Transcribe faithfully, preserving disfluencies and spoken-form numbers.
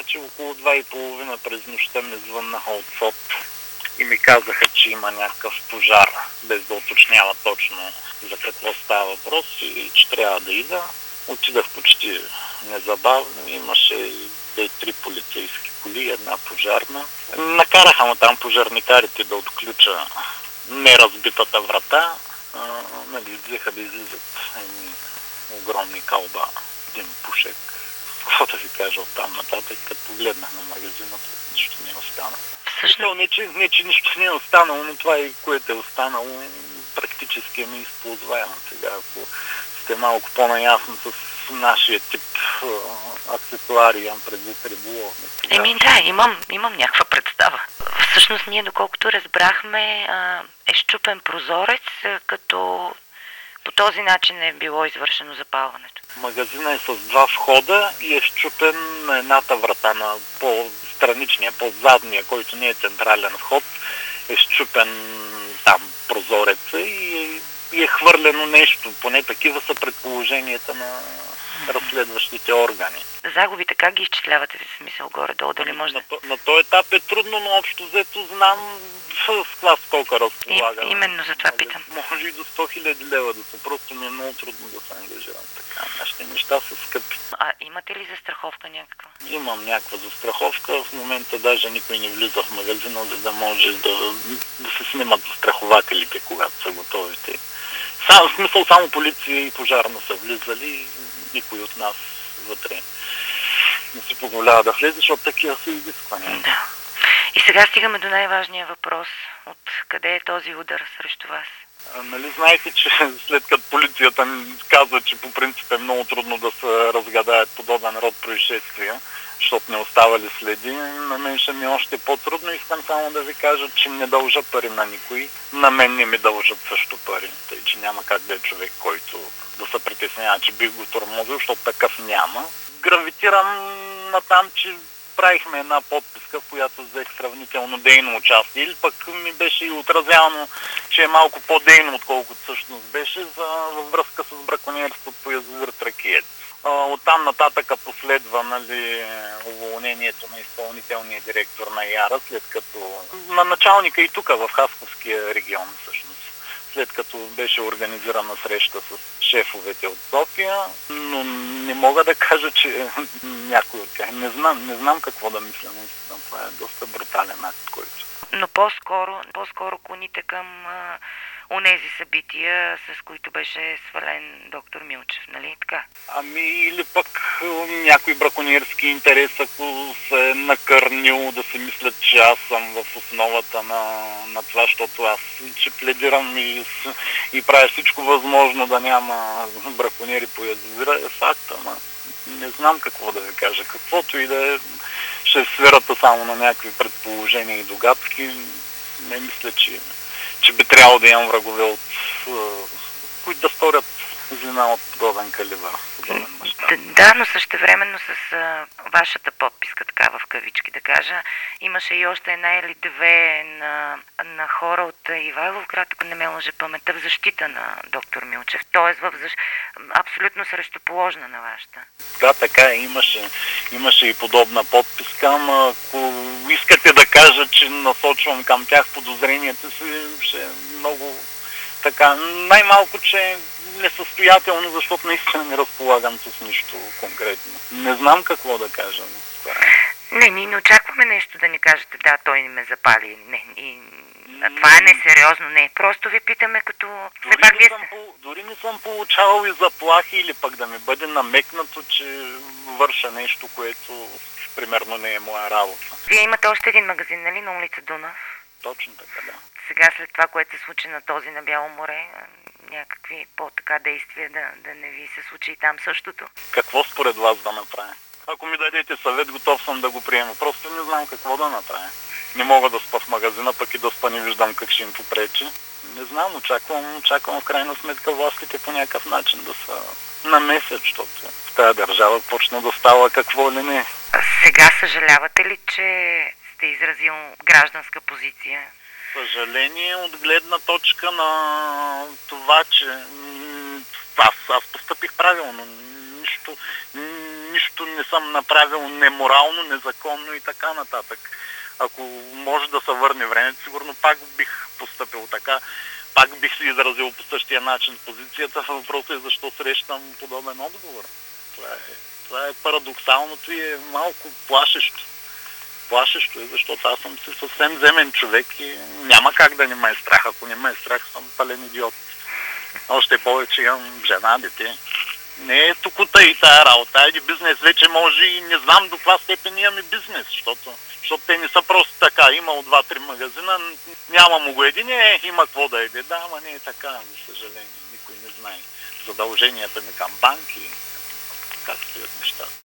Значи около два и половина през нощта ми звъннаха от СОТ и ми казаха, че има някакъв пожар, без да уточнява точно за какво става въпрос и че трябва да ида. Отидах почти незабавно, имаше две-три полицейски коли, една пожарна. Накараха му там пожарникарите да отключа неразбитата врата. А, нали, взеха да излизат едни огромни кълба, един пушек. Какво да ви кажа оттам нататък, като погледнах на магазината, нищо не е останало. Всъщност не, че, не, че нищо не е останало, но това и което е останало, практически е неизползваемо сега. Ако сте малко по-наясно с нашия тип аксесуари, имам предвид риболовни. Еми да, имам, имам някаква представа. Всъщност ние, доколкото разбрахме, е счупен прозорец, като по този начин е било извършено запалването. Магазина е с два входа и е счупен на едната врата, на по-страничния, по-задния, който не е централен вход, е счупен там прозореца и е хвърлено нещо. Поне такива са предположенията на разследващите органи. Загубите как ги изчислявате, в смисъл горе-долу, дали може да... На, на този етап е трудно, но общо взето знам с клас колко разполага. И, именно за това питам. Може и до сто хиляди лева да са, просто ми е много трудно да се ангажирам така. Нашите неща са скъпи. А имате ли застраховка някаква? Имам някаква застраховка. В момента даже никой не влиза в магазина, за да може да, да се снимат застрахователите, когато са готовите. Сам, в смисъл само полиция и пожарна са влизали, никой от нас вътре не си позволява да влезе, защото такива са изисквания. Да. И сега стигаме до най-важния въпрос. От къде е този удар срещу вас? А, нали знаете, че след като полицията ми казва, че по принцип е много трудно да се разгадаят подобен род происшествия, защото не оставали следи, на мен ще ми е още по-трудно. Искам само да ви кажа, че не дължа пари на никой. На мен не ми дължат също пари, тъй че няма как да е човек, който да се притеснява, че бих го тормозил, защото такъв няма. Гравитирам на там, че правихме една подписка, в която взех сравнително дейно участие, или пък ми беше и отразявано, че е малко по-дейно, отколкото всъщност беше, за, във връзка с бракониерството по язовир Тракиец. Оттам нататък последва, нали, уволнението на изпълнителния директор на ЯРА, след като на началника и тук в Хасковския регион всъщност. След като беше организирана среща с шефовете от София, но не мога да кажа, че някой от тях. Не знам, не знам какво да мисля, наистина. Това е доста брутален акт, който. Но по-скоро, по-скоро клоните към а, онези събития, с които беше свален доктор Милчев, нали така? Ами или пък някой бракониерски интерес, ако се е накърнил да си мислят, че аз съм в основата на, на това, защото аз че пледирам и, и правя всичко възможно да няма бракониери по язовира, е факта, ама не знам какво да ви кажа. Каквото и да е, ще е сферата само на някакви предположения и догадки. Не мисля, че, че би трябвало да имам врагове, от които да сторят злина от подобен калибър, подобен мащаб. Да, но същевременно с а, вашата подписка, така в кавички да кажа, имаше и още една или две на, на хора от Ивайловград, ако не ме лъже паметта, в защита на доктор Милчев. Тоест в защ... абсолютно срещуположна на вашата. Да, така е. Имаше, имаше и подобна подписка, ама ако искате да кажа, че насочвам към тях подозренията си, ще е много така. Най-малко, че несъстоятелно, защото наистина не разполагам с нищо конкретно. Не знам какво да кажа. Не, ние не очакваме нещо да ни кажете, да, той не ме запали. Не, и... това е несериозно, не. Просто ви питаме като... Дори, пак не, съм, по... дори не съм получавал и заплахи или пък да ми бъде намекнато, че върша нещо, което примерно не е моя работа. Вие имате още един магазин, нали, на улица Дунав? Точно така, да. Сега след това, което се случи на този на Бяло море, някакви по-така действия да, да не ви се случи и там същото? Какво според вас да направя? Ако ми дадете съвет, готов съм да го приема. Просто не знам какво да направя. Не мога да спа в магазина, пък и да спа не виждам как ще им попречи. Не знам, очаквам, очаквам в крайна сметка властите по някакъв начин да са намесят, защото в тази държава почна да става какво ли не. А сега съжалявате ли, че сте изразил гражданска позиция? Съжаление от гледна точка на това, че аз, аз постъпих правилно. Нищо, нищо не съм направил неморално, незаконно и така нататък. Ако може да се върне времето, сигурно пак бих постъпил така, пак бих се изразил по същия начин позицията. Въпросът е защо срещам подобен отговор. Това е, това е парадоксалното и е малко плашещо. Плашещо е, защото аз съм си съвсем земен човек и няма как да не ме е страх. Ако не ме е страх, съм пълен идиот. Още повече имам жена, дете. Не е тук-та и тая работа. Айде бизнес вече може и не знам до каква степен имаме бизнес, защото, защото те не са просто така. Имал два-три магазина, няма му го един, е, има какво да еде. Да, ама не е така, за съжаление. Никой не знае задълженията ми към банки, как стоят нещата.